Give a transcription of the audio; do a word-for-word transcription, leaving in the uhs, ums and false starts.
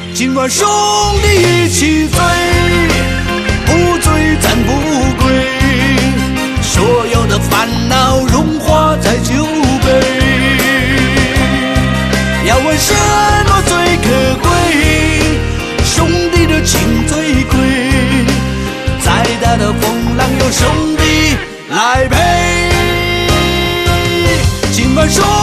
今晚兄弟一起醉，不醉咱不归，所有的烦恼融化在酒杯。要问什么最可贵，兄弟的情最贵，再大的风浪有兄弟来陪。今晚兄